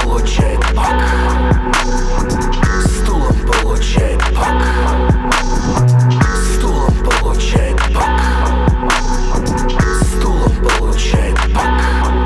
получает пак. Стулом получает пак. Стулом получает пак. Стулом получает пак.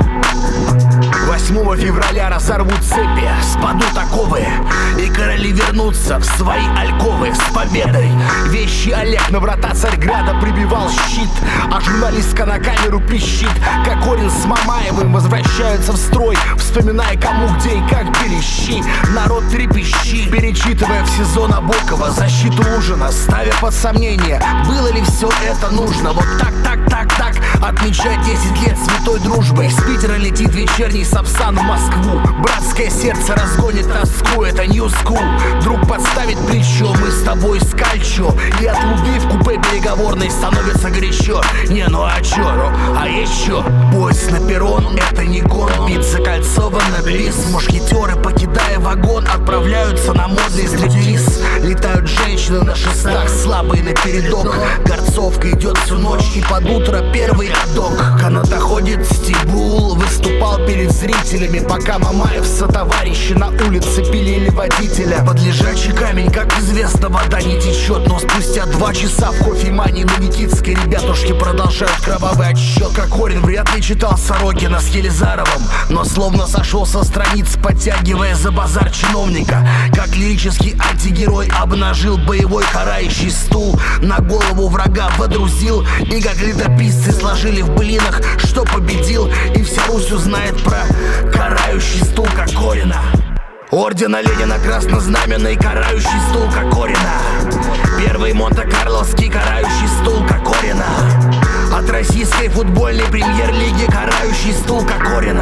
8 февраля разорвут цепи, спадут оковы, и короли вернутся в свои альковы с победой. Вещи Олег на врата Царьграда прибивал щит, а журналистка на камеру пищит, как Корин с Мамаевым возвращаются в строй, вспоминая кому, где и как били щи. Народ трепещи, перечитывая в СИЗО Набокова защиту ужина, ставя под сомнение, было ли все это нужно. Вот так, отмечать 10 лет святой дружбы. Из Питера летит вечерний Сапсан в Москву. Братское сердце разгонит тоску, это New School. Друг подставит плечо, мы с тобой скальчо, и от луги в купе переговорной становится горячо. Не, ну а чё, а еще поезд на перрон, это не гон. Бит закольцован на бис. Мушкетеры, покидая вагон, отправляются на модный стриптиз. Летают женщины на шестах, слабые напередок. Горцовка идет всю ночь, и под утро первый ходок. Канатоходец Стибул выступал перед зрителями, пока Мамаев сотоварищи на улице пилили водителя. Под лежачий камень, как известно, вода не течет, но спустя 2 часа в кофемании на Никитской ребятушки продолжают кровавый отсчет. Кокорин вряд ли читал Сорокина с Елизаровым, но словно сошел со страниц, подтягивая за базар чиновника. Как лирический антигерой обнажил боевой карающий стул, на голову врага водрузил, и как летописцы сложили в былинах, что победил, и вся Русь узнает про карающий стул Кокорина. Ордена Ленина краснознаменный карающий стул Кокорина. Первый Монте-Карловский карающий стул Кокорина. От российской футбольной премьер-лиги карающий стул Кокорина.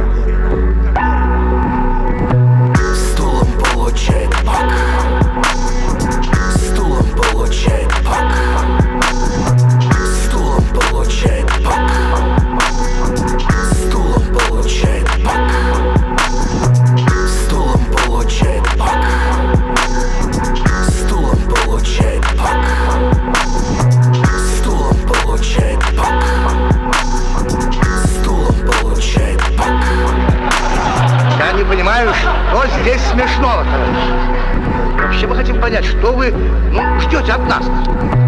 Стулом получает пак. Стулом получает пак. Стулом получает пак. Стулом получает пак. Стулом получает пак. Стулом получает пак. Стулом получает пак. Стулом получает пак. Я не понимаю, что здесь смешного, товарищ. Вообще мы хотим понять, что вы ждете от нас.